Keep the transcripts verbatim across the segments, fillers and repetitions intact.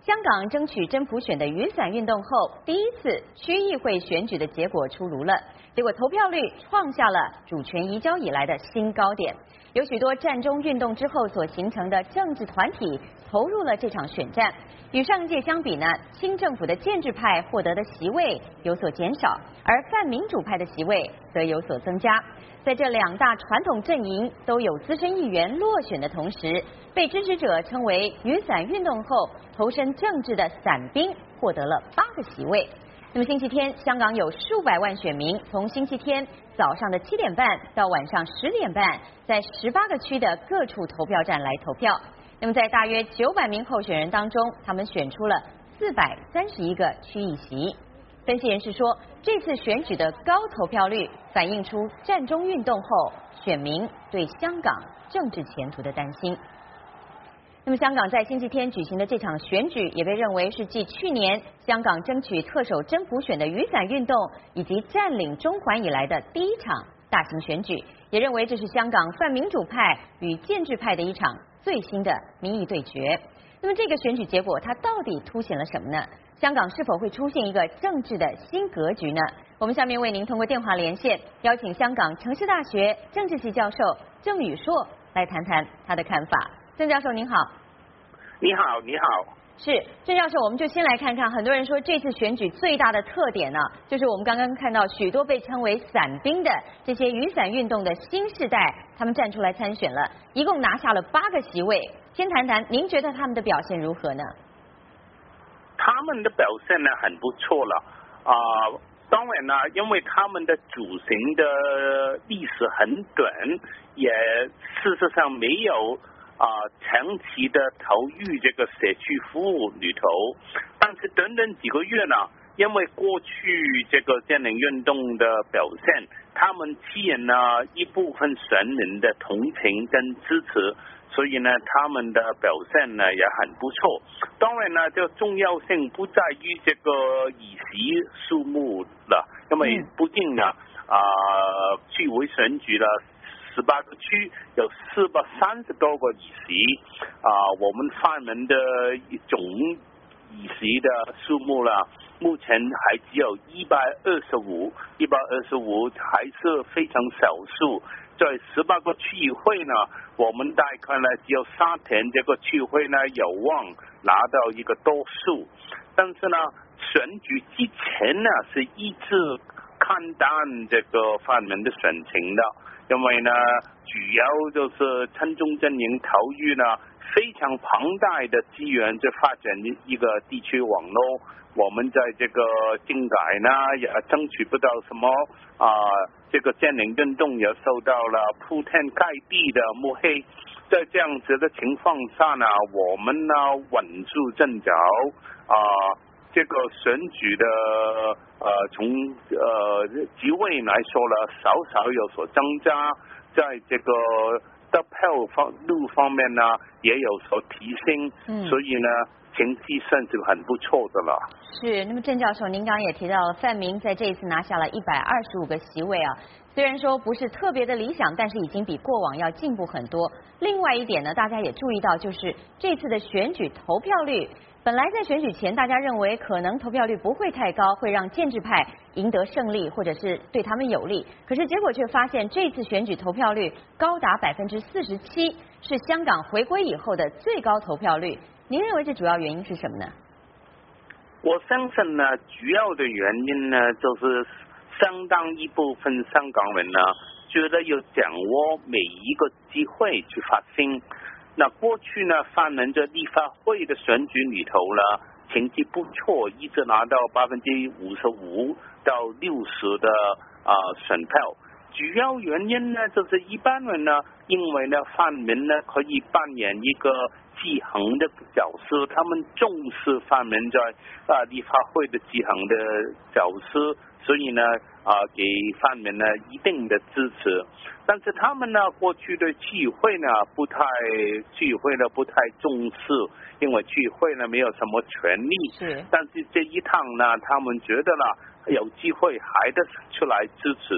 香港争取真普选的雨伞运动后，第一次区议会选举的结果出炉了。结果投票率创下了主权移交以来的新高点。有许多战中运动之后所形成的政治团体投入了这场选战。与上届相比呢，新政府的建制派获得的席位有所减少，而泛民主派的席位则有所增加。在这两大传统阵营都有资深议员落选的同时，被支持者称为雨伞运动后投身政治的伞兵获得了八个席位。那么星期天，香港有数百万选民从星期天早上的七点半到晚上十点半，在十八个区的各处投票站来投票。那么在大约九百名候选人当中，他们选出了四百三十一个区议席。分析人士说，这次选举的高投票率反映出战中运动后选民对香港政治前途的担心。那么香港在星期天举行的这场选举也被认为是继去年香港争取特首真普选的雨伞运动以及占领中环以来的第一场大型选举，也认为这是香港泛民主派与建制派的一场最新的民意对决。那么这个选举结果它到底凸显了什么呢？香港是否会出现一个政治的新格局呢？我们下面为您通过电话连线，邀请香港城市大学政治系教授郑宇硕来谈谈他的看法。郑教授您好。 你好，你好。 是郑教授，我们就先来看看，很多人说这次选举最大的特点呢，就是我们刚刚看到许多被称为伞兵的这些雨伞运动的新世代，他们站出来参选了，一共拿下了八个席位。先谈谈，您觉得他们的表现如何呢？ 他们的表现呢很不错了啊、呃，当然呢，因为他们的主行的历史很短，也事实上没有啊、呃、长期的投入这个社区服务里头，但是短短几个月呢，因为过去这个占领运动的表现，他们吸引了一部分选民的同情跟支持。所以呢，他们的表现呢也很不错。当然呢，这重要性不在于这个议席数目了，因为毕竟呢，啊、呃，区委选举了十八个区，有四百三十多个议席，啊、呃，我们泛民的总议席的数目呢，目前还只有一百二十五，一百二十五还是非常少数。在十八个区议会呢，我们大概呢只有沙田这个区议会呢有望拿到一个多数，但是呢选举之前呢是一直看淡这个泛民的选情的，因为呢主要就是亲中阵营投入呢非常庞大的资源去发展一个地区网络，我们在这个政改呢也争取不到什么啊、呃，这个占领运动也受到了铺天盖地的抹黑，在这样子的情况下呢，我们呢稳住阵脚啊、呃，这个选举的呃从呃职位来说呢，少少有所增加，在这个得票方路方面呢也有所提升，嗯、所以呢情绪算是很不错的了。 是，那么郑教授，您刚刚也提到了泛民在这一次拿下了一百二十五个席位啊，虽然说不是特别的理想，但是已经比过往要进步很多。另外一点呢，大家也注意到，就是这次的选举投票率，本来在选举前大家认为可能投票率不会太高，会让建制派赢得胜利，或者是对他们有利，可是结果却发现这次选举投票率高达百分之四十七，是香港回归以后的最高投票率。您认为这主要原因是什么呢？ 我相信呢，主要的原因呢，就是相当一部分香港人呢，觉得要掌握每一个机会去发声。那过去呢，泛民在立法会的选举里头呢，成绩不错，一直拿到百分之五十五到六十的啊、呃、选票。主要原因呢，就是一般人呢，因为呢，泛民呢可以扮演一个制衡的角色，他们重视泛民在啊立法会的制衡的角色，所以呢啊给泛民呢一定的支持。但是他们呢过去的区议会呢不太区议会呢不太重视，因为区议会呢没有什么权利。是。但是这一趟呢，他们觉得呢有机会还得出来支持。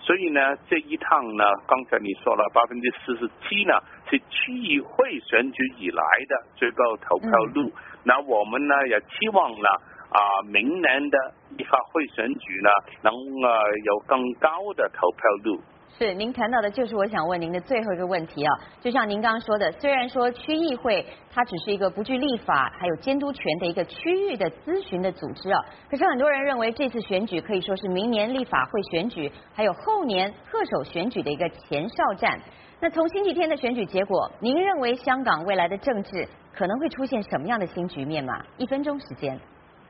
所以呢，这一趟呢，刚才你说了百分之四十七呢，是区议会选举以来的最高投票率。嗯、那我们呢也期望呢，啊、呃，明年的立法会选举呢，能呃有更高的投票率。 是，您谈到的就是我想问您的最后一个问题啊，就像您刚刚说的，虽然说区议会它只是一个不具立法还有监督权的一个区域的咨询的组织啊，可是很多人认为这次选举可以说是明年立法会选举还有后年特首选举的一个前哨战。那从星期天的选举结果，您认为香港未来的政治可能会出现什么样的新局面吗？一分钟时间。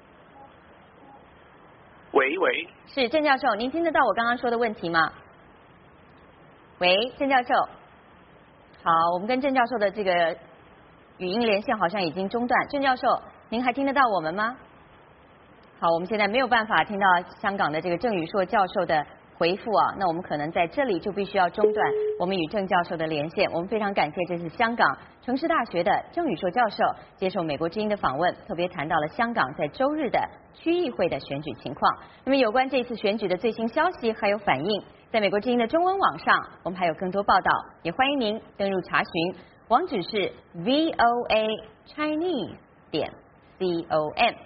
喂喂， 是郑教授，您听得到我刚刚说的问题吗？喂，郑教授，好，我们跟郑教授的这个语音连线好像已经中断。郑教授，您还听得到我们吗？好，我们现在没有办法听到香港的这个郑宇硕教授的回复啊，那我们可能在这里就必须要中断我们与郑教授的连线。我们非常感谢这是香港城市大学的郑宇硕教授接受美国之音的访问，特别谈到了香港在周日的区议会的选举情况。那么有关这次选举的最新消息还有反应，在美国之音的中文网上，我们还有更多报道，也欢迎您登入查询，网址是 V O A Chinese 点 C O M。